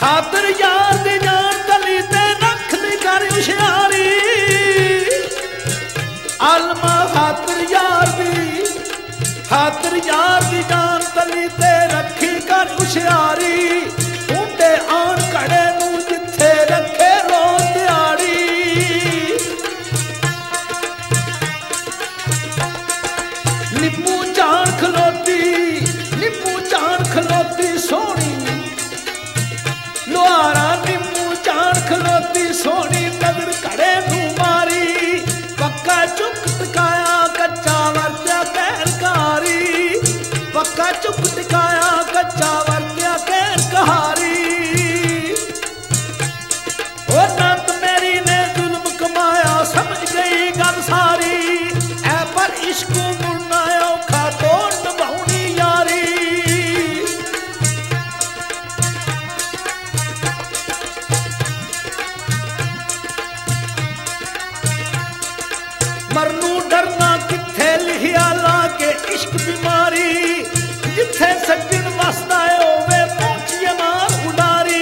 खातर यार दी जान तली ते रख दी कर हुशियारी आलमा खातर यार दी जान तली ते रखी कर हुशियारी ऊंटे आन कड़े नू जिथे रखे लो दिहाड़ी निम्मू जान खलोती सोनी लोहारा निम्मू जान खलोती सोनी नजर कड़े नू मारी पक्का चुक टिकाया कच्चा वरत्या कहरकारी पक्का चुक टिकाया कच्चा वरत्या कहरकारी ओ नंद मेरी ने जुल्म कमाया समझ गई गल सारी ऐ पर इश्क मुड़ना औखा तोड़ निभाउनी यारी मरनू डरना किथे लिखिया लाके इश्क बीमारी जिथे सज्जन वसदा होवे पहुंचिए मार उडारी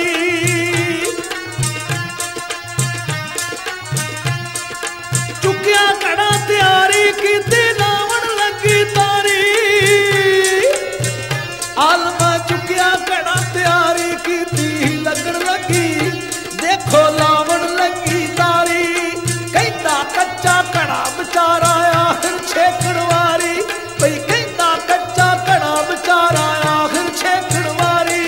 चुकिया कड़ा तैयारी कीती लावण लगी तारी आलमा चुकिया कड़ा तैयारी कीती लगन लगी देखो लावण लगी तारी कहता कच्चा कड़ा बेचारा आखिर छेकड़ वारी भई कहता कच्चा कड़ा बेचारा आखिर छेकड़ वारी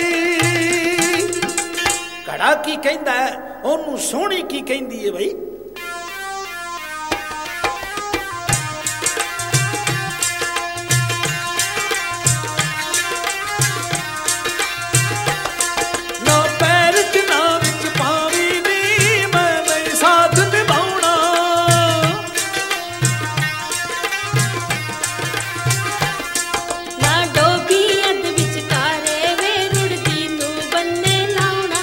कड़ा की कहता है ओनू सोहनी की कहंदी है भई ना पैर च ना विच पावी नी मैं नहीं साथ निभाउणा ना डोबी अध विचकारे वे रुड़दी नू बन्ने लाउणा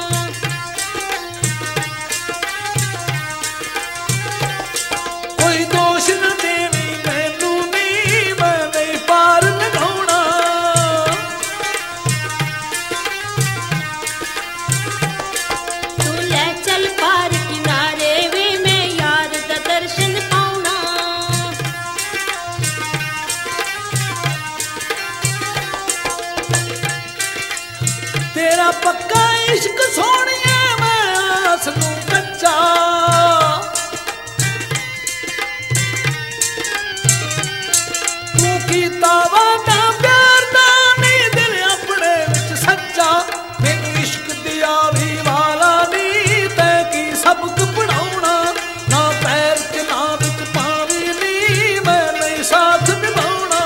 कोई दोष न देवी मैनू नी मैं नहीं पार लगाउणा तू ले चल पार किनारे वे मैं यार दा दर्शन पाउणा तेरा पक्का इश्क सोहणिए मैं आस नू कच्चा तू कीता वादा प्यार दा नी दिल अपने विच सच्चा मैनू इश्क दिया भी वाला नी तै की सबक पढ़ाउणा ना पैर च ना विच पावी नी मैं नहीं साथ निभाउणा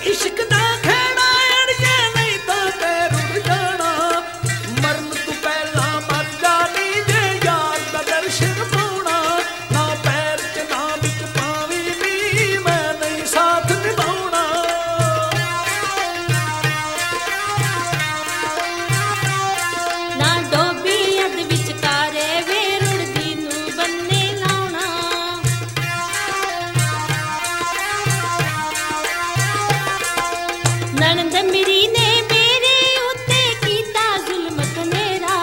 इश्क दा खेड़ा अड़िए नहीं तो ते रुड़ जाना मरन तू पहला मर जानी जे यार दा दर्शन पाउना ना पैर च ना बिच पावी नी मैं नहीं साथ निभाउना ना डोबी अध विचकारे वे रुड़दी नू बन्ने लाउना ननद मेरी ने मेरे उत्ते कीता जुल्म कनेरा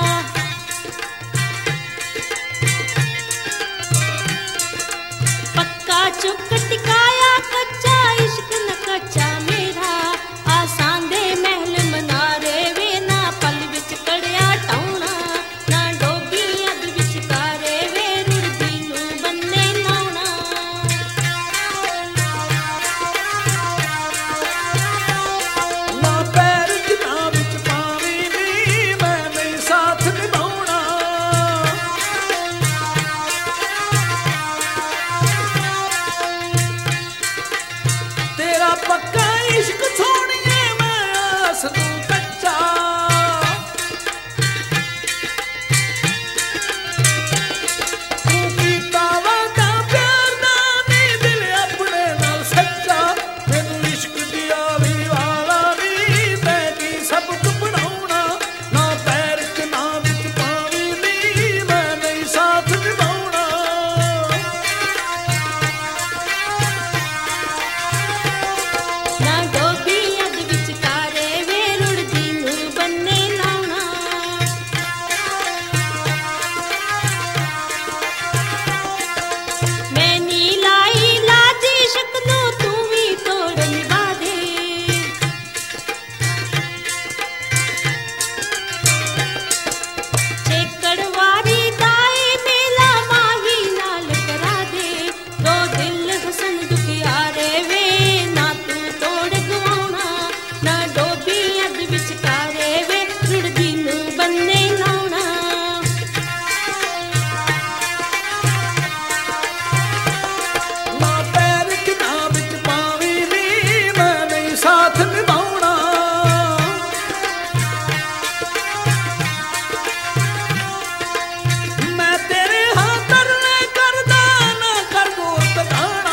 पक्का चुक टिकाया कच्चा इश्क न कच्चा मेरा आसान दे महल मनारे वे ना पल विच कड़िया टाउना ना डोबी अध विचकारे वे रुड़दी नू बन्ने लाउना ना पैर च ना बिच पावी नी मैं नहीं साथ निभाउना तेरा पक्का इश्क सोनिए मैं आस तू कच्चा तू कीता वादा प्यार दा नी दिल अपने नाल सच्चा मैनू इश्क दिया भी वाला नी तैं की सबक पढ़ाउना ना पैर च ना बिच पावी नी मैं नहीं साथ निभाउना ना डोबी अध विचकारे वे रुड़दी नू बन्ने लाउना मैं नी लाई लाजी इश्क नू तू भी तोड़ निभा दे चेकड़वारी दाए मेला माही नाल करा दे दो दिल हसन दुखियारे वे ना तू तोड़ गवाउना ना डोबी अध विचकारे वे रुड़दी नू बन्ने लाउना ना पैर च ना बिच पावी नी मैं नहीं साथ निभाउना मैं तेरे हां तरले करदा ना कर दोस्त गाना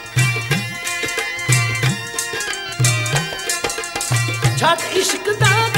छट इश्क दा